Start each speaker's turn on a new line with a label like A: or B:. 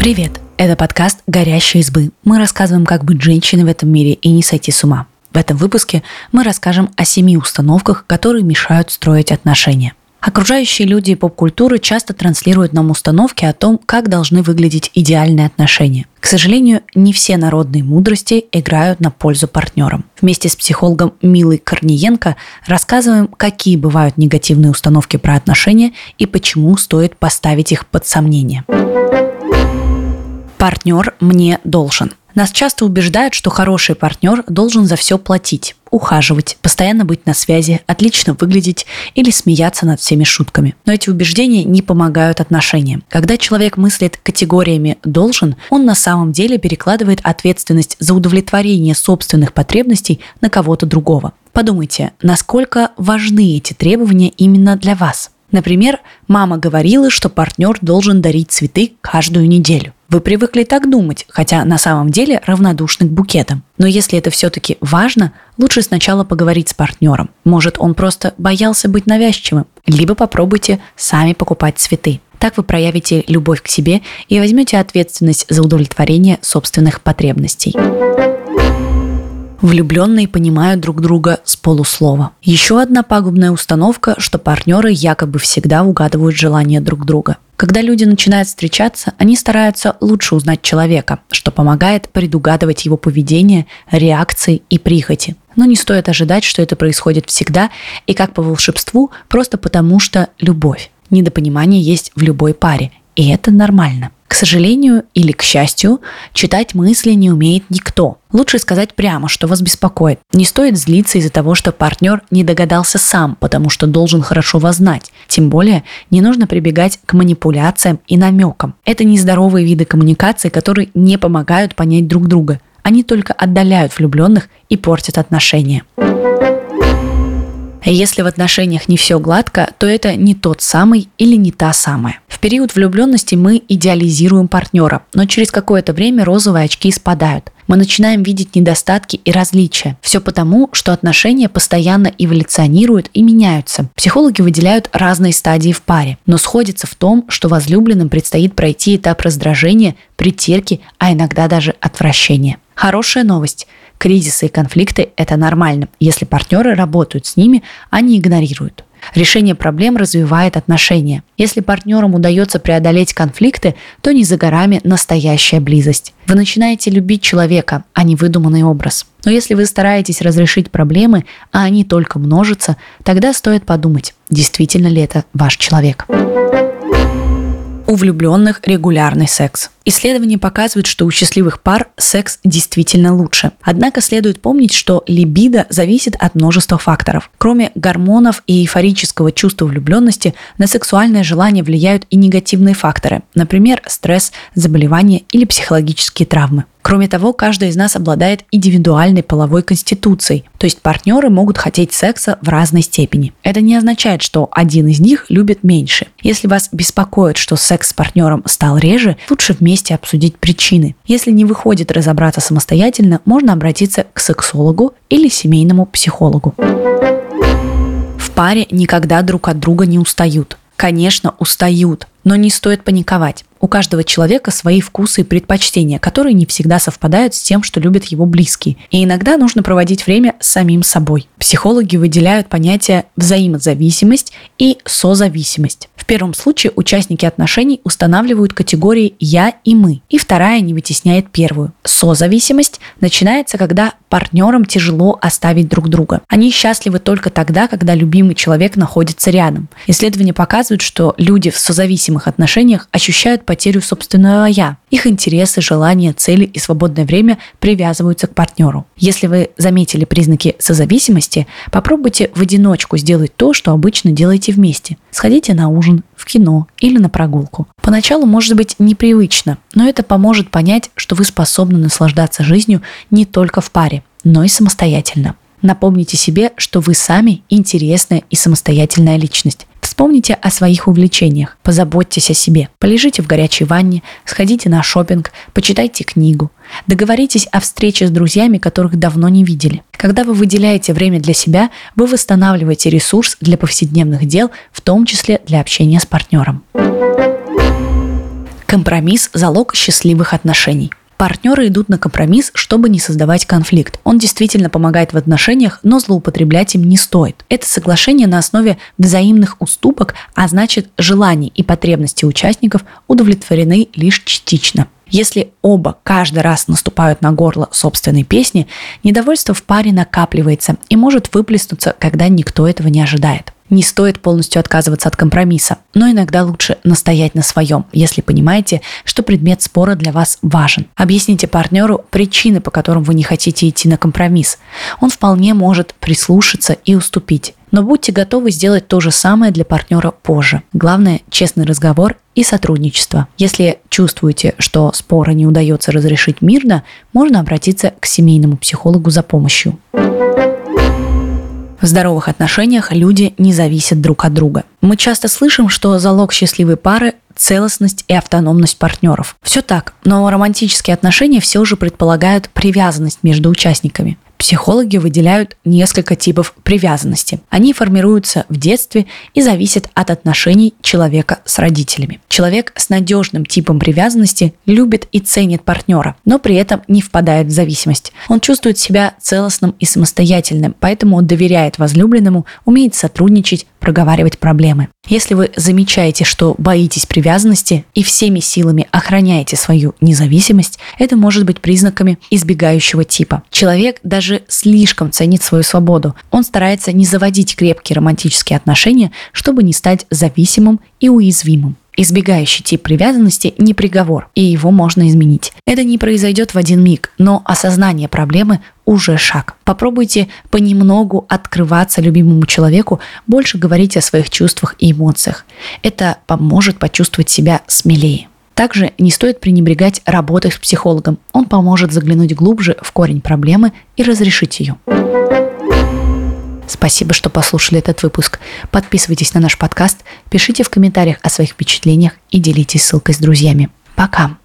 A: Привет! Это подкаст «Горящие избы». Мы рассказываем, как быть женщиной в этом мире и не сойти с ума. В этом выпуске мы расскажем о 7 установках, которые мешают строить отношения. Окружающие люди и поп-культура часто транслируют нам установки о том, как должны выглядеть идеальные отношения. К сожалению, не все народные мудрости играют на пользу партнерам. Вместе с психологом Милой Корниенко рассказываем, какие бывают негативные установки про отношения и почему стоит поставить их под сомнение. Партнер мне должен. Нас часто убеждают, что хороший партнер должен за все платить, ухаживать, постоянно быть на связи, отлично выглядеть или смеяться над всеми шутками. Но эти убеждения не помогают отношениям. Когда человек мыслит категориями «должен», он на самом деле перекладывает ответственность за удовлетворение собственных потребностей на кого-то другого. Подумайте, насколько важны эти требования именно для вас. Например, мама говорила, что партнер должен дарить цветы каждую неделю. Вы привыкли так думать, хотя на самом деле равнодушны к букетам. Но если это все-таки важно, лучше сначала поговорить с партнером. Может, он просто боялся быть навязчивым. Либо попробуйте сами покупать цветы. Так вы проявите любовь к себе и возьмете ответственность за удовлетворение собственных потребностей. Влюбленные понимают друг друга с полуслова. Еще одна пагубная установка, что партнеры якобы всегда угадывают желания друг друга. Когда люди начинают встречаться, они стараются лучше узнать человека, что помогает предугадывать его поведение, реакции и прихоти. Но не стоит ожидать, что это происходит всегда и как по волшебству, просто потому что любовь. Недопонимание есть в любой паре, и это нормально. К сожалению или к счастью, читать мысли не умеет никто. Лучше сказать прямо, что вас беспокоит. Не стоит злиться из-за того, что партнер не догадался сам, потому что должен хорошо вас знать. Тем более, не нужно прибегать к манипуляциям и намекам. Это нездоровые виды коммуникации, которые не помогают понять друг друга. Они только отдаляют влюбленных и портят отношения. Если в отношениях не все гладко, то это не тот самый или не та самая. В период влюбленности мы идеализируем партнера, но через какое-то время розовые очки спадают. Мы начинаем видеть недостатки и различия. Все потому, что отношения постоянно эволюционируют и меняются. Психологи выделяют разные стадии в паре, но сходятся в том, что возлюбленным предстоит пройти этап раздражения, притирки, а иногда даже отвращения. Хорошая новость. Кризисы и конфликты – это нормально, если партнеры работают с ними, а не игнорируют. Решение проблем развивает отношения. Если партнерам удается преодолеть конфликты, то не за горами настоящая близость. Вы начинаете любить человека, а не выдуманный образ. Но если вы стараетесь разрешить проблемы, а они только множатся, тогда стоит подумать, действительно ли это ваш человек. У влюбленных регулярный секс. Исследования показывают, что у счастливых пар секс действительно лучше. Однако следует помнить, что либидо зависит от множества факторов. Кроме гормонов и эйфорического чувства влюбленности, на сексуальное желание влияют и негативные факторы, например, стресс, заболевания или психологические травмы. Кроме того, каждый из нас обладает индивидуальной половой конституцией, то есть партнеры могут хотеть секса в разной степени. Это не означает, что один из них любит меньше. Если вас беспокоит, что секс с партнером стал реже, лучше вместе обсудить причины. Если не выходит разобраться самостоятельно, можно обратиться к сексологу или семейному психологу. В паре никогда друг от друга не устают. Конечно, устают, но не стоит паниковать. У каждого человека свои вкусы и предпочтения, которые не всегда совпадают с тем, что любят его близкие. И иногда нужно проводить время с самим собой. Психологи выделяют понятия взаимозависимость и созависимость. В первом случае участники отношений устанавливают категории «я» и «мы», и вторая не вытесняет первую. Созависимость начинается, когда партнерам тяжело оставить друг друга. Они счастливы только тогда, когда любимый человек находится рядом. Исследования показывают, что люди в созависимых отношениях ощущают потерю собственного «я». Их интересы, желания, цели и свободное время привязываются к партнеру. Если вы заметили признаки созависимости, попробуйте в одиночку сделать то, что обычно делаете вместе. Сходите на ужин, в кино или на прогулку. Поначалу может быть непривычно, но это поможет понять, что вы способны наслаждаться жизнью не только в паре, но и самостоятельно. Напомните себе, что вы сами интересная и самостоятельная личность. Вспомните о своих увлечениях, позаботьтесь о себе. Полежите в горячей ванне, сходите на шопинг, почитайте книгу. Договоритесь о встрече с друзьями, которых давно не видели. Когда вы выделяете время для себя, вы восстанавливаете ресурс для повседневных дел, в том числе для общения с партнером. Компромисс – залог счастливых отношений. Партнеры идут на компромисс, чтобы не создавать конфликт. Он действительно помогает в отношениях, но злоупотреблять им не стоит. Это соглашение на основе взаимных уступок, а значит, желания и потребности участников удовлетворены лишь частично. Если оба каждый раз наступают на горло собственной песни, недовольство в паре накапливается и может выплеснуться, когда никто этого не ожидает. Не стоит полностью отказываться от компромисса, но иногда лучше настоять на своем, если понимаете, что предмет спора для вас важен. Объясните партнеру причины, по которым вы не хотите идти на компромисс. Он вполне может прислушаться и уступить. Но будьте готовы сделать то же самое для партнера позже. Главное – честный разговор и сотрудничество. Если чувствуете, что споры не удается разрешить мирно, можно обратиться к семейному психологу за помощью. В здоровых отношениях люди не зависят друг от друга. Мы часто слышим, что залог счастливой пары – целостность и автономность партнеров. Все так, но романтические отношения все же предполагают привязанность между участниками. Психологи выделяют несколько типов привязанности. Они формируются в детстве и зависят от отношений человека с родителями. Человек с надежным типом привязанности любит и ценит партнера, но при этом не впадает в зависимость. Он чувствует себя целостным и самостоятельным, поэтому он доверяет возлюбленному, умеет сотрудничать, проговаривать проблемы. Если вы замечаете, что боитесь привязанности и всеми силами охраняете свою независимость, это может быть признаками избегающего типа. Человек даже слишком ценит свою свободу. Он старается не заводить крепкие романтические отношения, чтобы не стать зависимым и уязвимым. Избегающий тип привязанности не приговор, и его можно изменить. Это не произойдет в один миг, но осознание проблемы уже шаг. Попробуйте понемногу открываться любимому человеку, больше говорить о своих чувствах и эмоциях. Это поможет почувствовать себя смелее. Также не стоит пренебрегать работой с психологом. Он поможет заглянуть глубже в корень проблемы и разрешить ее. Спасибо, что послушали этот выпуск. Подписывайтесь на наш подкаст, пишите в комментариях о своих впечатлениях и делитесь ссылкой с друзьями. Пока!